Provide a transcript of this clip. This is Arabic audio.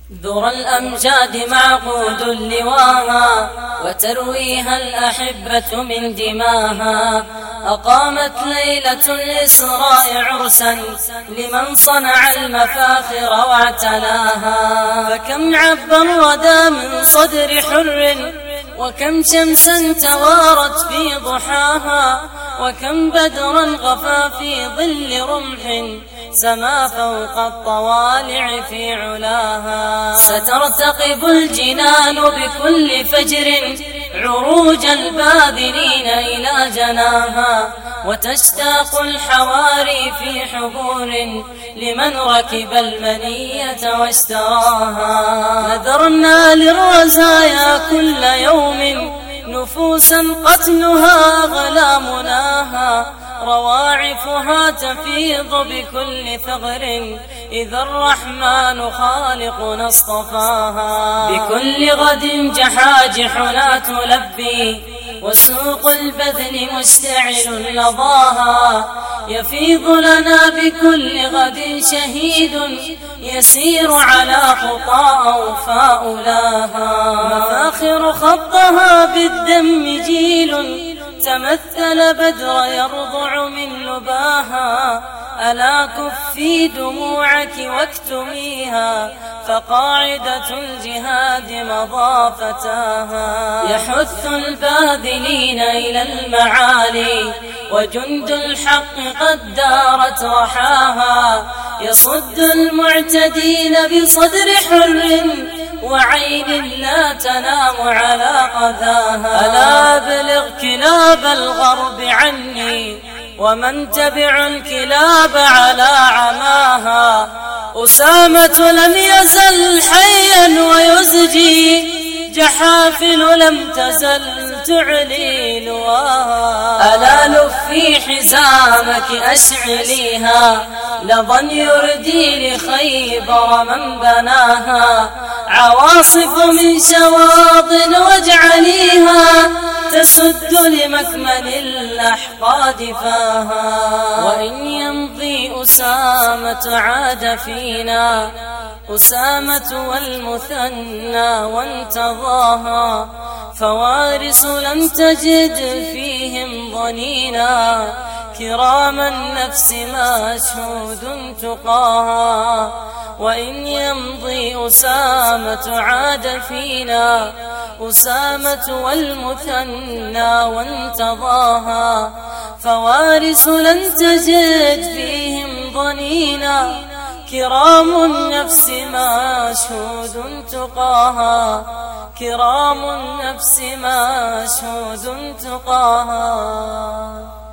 ذرى الأمجاد معقود لواها، وترويها الأحبة من دماها. أقامت ليلة الإسراء عرسا لمن صنع المفاخر واعتلاها. فكم عبى الردى من صدر حر، وكم شمسا توارت في ضحاها، وكم بدرا غفا في ظل رمح سما فوق الطوالع في علاها. سترتقب الجنان بكل فجر عروج الباذلين إلى جناها، وتشتاق الحواري في حبور لمن ركب المنية واشتراها. نذرنا للرزايا كل يوم نفوسا قتلها غلا مناها، رواعفها تفيض بكل ثغر إذا الرحمن خالقنا اصطفاها. بكل غد جحاجحنا تلبي، وسوق البذل مشتعل لظاها. يفيض لنا بكل غد شهيد يسير على خطى أوفاء لاها. مفاخر خطها بالدم جيل تمثل بدر يرضع من لباها. ألا كفي دموعك واكتميها، فقاعدة الجهاد مضى فتاها. يحث الباذلين إلى المعالي، وجند الحق قد دارت رحاها. يصد المعتدين بصدر حر، وعين لا تنام على قذاها. ألا أبلغ كلاب الغرب عني، ومن تبع الكلاب على عماها. أسامة لم يزل حيا ويزجي، جحافل لم تزل تعلي لواها. ألا لفي حزامك أشعليها، لظى يردي لخيبر من بناها. عواصف من شواظ واجعليها، تسد لمكمن الأحقاد فاها. وإن يمضي أسامة عاد فينا، أسامة والمثنى وانتظاها. فوارس لم تجد فيهم ضنينا، كرام النفس مشهود تقاها. وإن يمضي أسامة عاد فينا، أسامة والمثنى وانتظاها. فوارس لن تجد فيهم ضنينا، كرام النفس مشهود تقاها. كرام النفس مشهود تقاها.